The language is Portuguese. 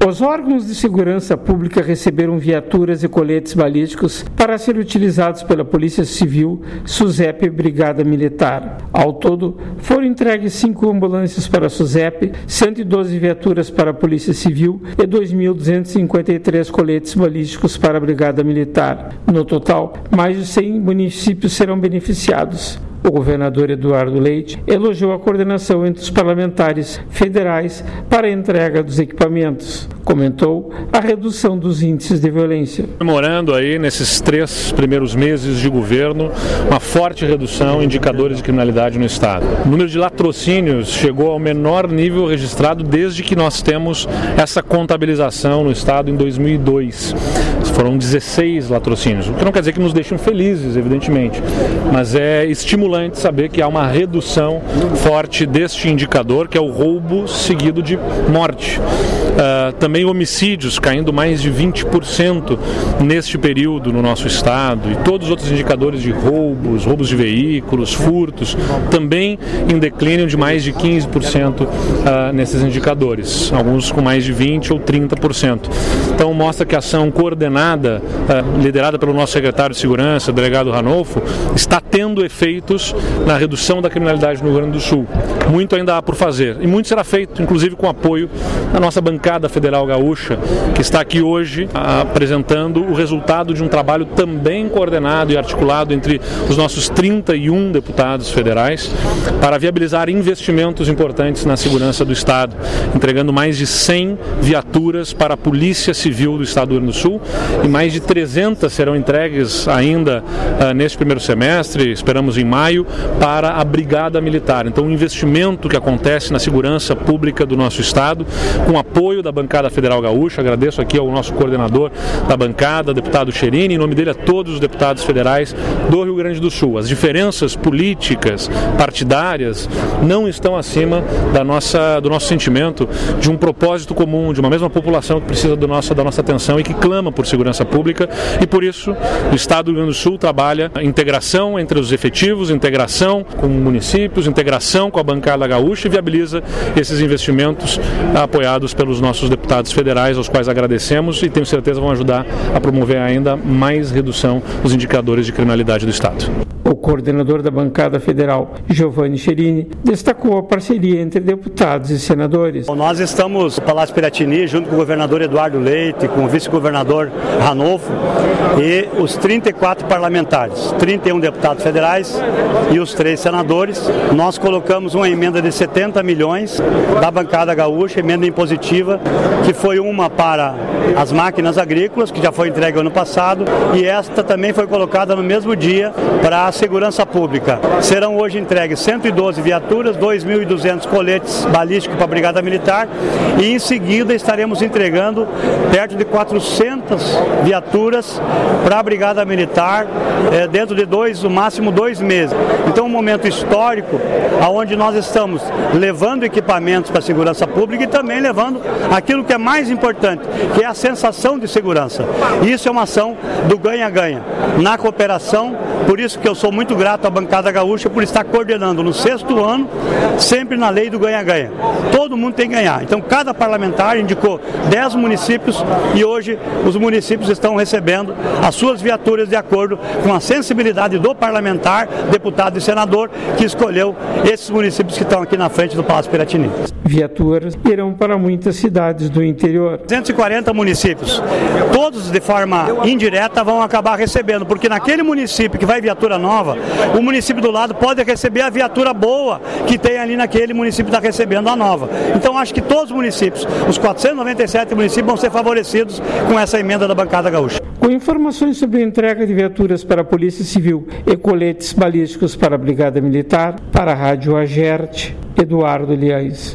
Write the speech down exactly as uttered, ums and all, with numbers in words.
Os órgãos de segurança pública receberam viaturas e coletes balísticos para serem utilizados pela Polícia Civil, SUSEP e Brigada Militar. Ao todo, foram entregues cinco ambulâncias para a SUSEP, cento e doze viaturas para a Polícia Civil e dois mil duzentos e cinquenta e três coletes balísticos para a Brigada Militar. No total, mais de cem municípios serão beneficiados. O governador Eduardo Leite elogiou a coordenação entre os parlamentares federais para a entrega dos equipamentos. Comentou a redução dos índices de violência. Comemorando aí nesses três primeiros meses de governo uma forte redução em indicadores de criminalidade no estado. O número de latrocínios chegou ao menor nível registrado desde que nós temos essa contabilização no estado em dois mil e dois. Foram dezesseis latrocínios, o que não quer dizer que nos deixam felizes, evidentemente, mas é estimulante saber que há uma redução forte deste indicador, que é o roubo seguido de morte. Uh, também homicídios caindo mais de vinte por cento neste período no nosso estado, e todos os outros indicadores de roubos, roubos de veículos, furtos, também em declínio de mais de quinze por cento uh, nesses indicadores, alguns com mais de vinte por cento ou trinta por cento. Então mostra que a ação coordenada, uh, liderada pelo nosso secretário de Segurança, o delegado Ranolfo, está tendo efeitos na redução da criminalidade no Rio Grande do Sul. Muito ainda há por fazer, e muito será feito, inclusive com apoio da nossa bancada federal gaúcha, que está aqui hoje apresentando o resultado de um trabalho também coordenado e articulado entre os nossos trinta e um deputados federais para viabilizar investimentos importantes na segurança do estado, entregando mais de cem viaturas para a Polícia Civil do estado do Rio Grande do Sul, e mais de trezentas serão entregues ainda uh, neste primeiro semestre, esperamos em maio, para a Brigada Militar. Então, um investimento que acontece na segurança pública do nosso estado, com apoio da bancada federal gaúcha. Agradeço aqui ao nosso coordenador da bancada, deputado Cherini, em nome dele a todos os deputados federais do Rio Grande do Sul. As diferenças políticas, partidárias, não estão acima da nossa, do nosso sentimento de um propósito comum, de uma mesma população que precisa do nosso, da nossa atenção e que clama por segurança pública, e por isso o estado do Rio Grande do Sul trabalha a integração entre os efetivos, integração com municípios, integração com a bancada gaúcha, e viabiliza esses investimentos apoiados pelos nossos deputados federais, aos quais agradecemos, e tenho certeza vão ajudar a promover ainda mais redução dos indicadores de criminalidade do estado. O coordenador da bancada federal, Giovanni Cherini, destacou a parceria entre deputados e senadores. Nós estamos no Palácio Piratini, junto com o governador Eduardo Leite, com o vice-governador Ranolfo e os trinta e quatro parlamentares, trinta e um deputados federais e os três senadores. Nós colocamos uma emenda de setenta milhões da bancada gaúcha, emenda impositiva, que foi uma para as máquinas agrícolas, que já foi entregue ano passado, e esta também foi colocada no mesmo dia para a segurança pública. Serão hoje entregues cento e doze viaturas, dois mil e duzentos coletes balísticos para a Brigada Militar, e em seguida estaremos entregando perto de quatrocentas viaturas para a Brigada Militar é, dentro de dois, no máximo dois meses. Então, um momento histórico onde nós estamos levando equipamentos para a segurança pública e também levando aquilo que é mais importante, que é a sensação de segurança. Isso é uma ação do ganha-ganha, na cooperação. Por isso que eu sou muito grato à bancada gaúcha por estar coordenando no sexto ano, sempre na lei do ganha-ganha. Todo mundo tem que ganhar. Então, cada parlamentar indicou dez municípios, e hoje os municípios estão recebendo as suas viaturas de acordo com a sensibilidade do parlamentar, deputado e senador, que escolheu esses municípios que estão aqui na frente do Palácio Piratini. Viaturas irão para muitas cidades do interior. duzentos e quarenta municípios, todos de forma indireta vão acabar recebendo, porque naquele município que vai viatura nova, o município do lado pode receber a viatura boa que tem ali naquele município que está recebendo a nova. Então acho que todos os municípios, os quatrocentos e noventa e sete municípios, vão ser favorecidos com essa emenda da bancada gaúcha. Com informações sobre a entrega de viaturas para a Polícia Civil e coletes balísticos para a Brigada Militar, para a Rádio Agerte, Eduardo Liães.